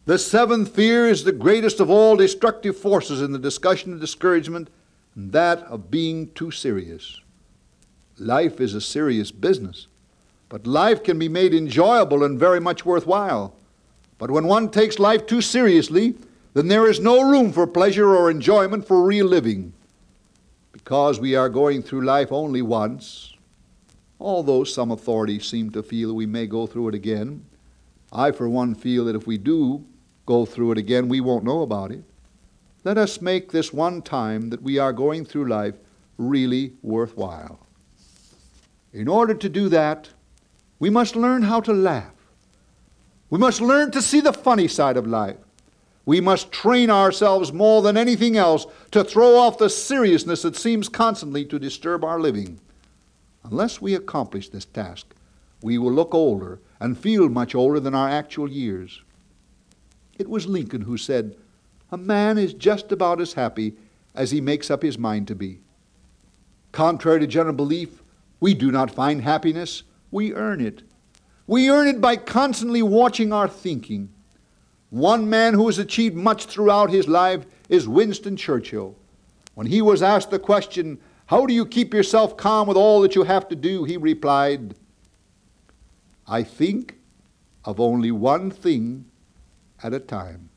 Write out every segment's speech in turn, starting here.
The seventh fear is the greatest of all destructive forces in the discussion of discouragement, and that of being too serious. Life is a serious business, but life can be made enjoyable and very much worthwhile. But when one takes life too seriously, then there is no room for pleasure or enjoyment for real living. Because we are going through life only once, although some authorities seem to feel we may go through it again, I for one feel that if we do go through it again, we won't know about it. Let us make this one time that we are going through life really worthwhile. In order to do that, we must learn how to laugh. We must learn to see the funny side of life. We must train ourselves more than anything else to throw off the seriousness that seems constantly to disturb our living. Unless we accomplish this task, we will look older and feel much older than our actual years. It was Lincoln who said, "A man is just about as happy as he makes up his mind to be." Contrary to general belief, we do not find happiness, we earn it. We earn it by constantly watching our thinking. One man who has achieved much throughout his life is Winston Churchill. When he was asked the question, "How do you keep yourself calm with all that you have to do?" he replied, "I think of only one thing at a time."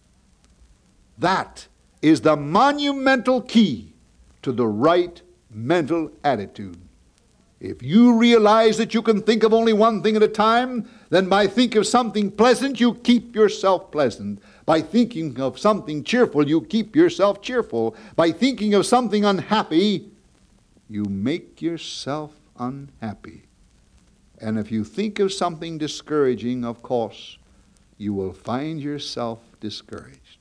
That is the monumental key to the right mental attitude. If you realize that you can think of only one thing at a time, then by thinking of something pleasant, you keep yourself pleasant. By thinking of something cheerful, you keep yourself cheerful. By thinking of something unhappy, you make yourself unhappy. And if you think of something discouraging, of course, you will find yourself discouraged.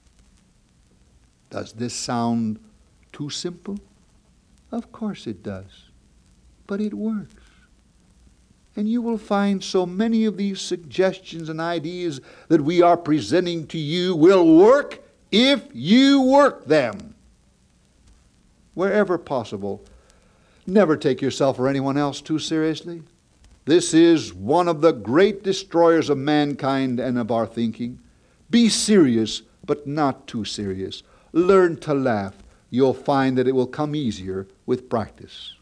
Does this sound too simple? Of course it does. But it works. And you will find so many of these suggestions and ideas that we are presenting to you will work if you work them. Wherever possible, never take yourself or anyone else too seriously. This is one of the great destroyers of mankind and of our thinking. Be serious, but not too serious. Learn to laugh. You'll find that it will come easier with practice.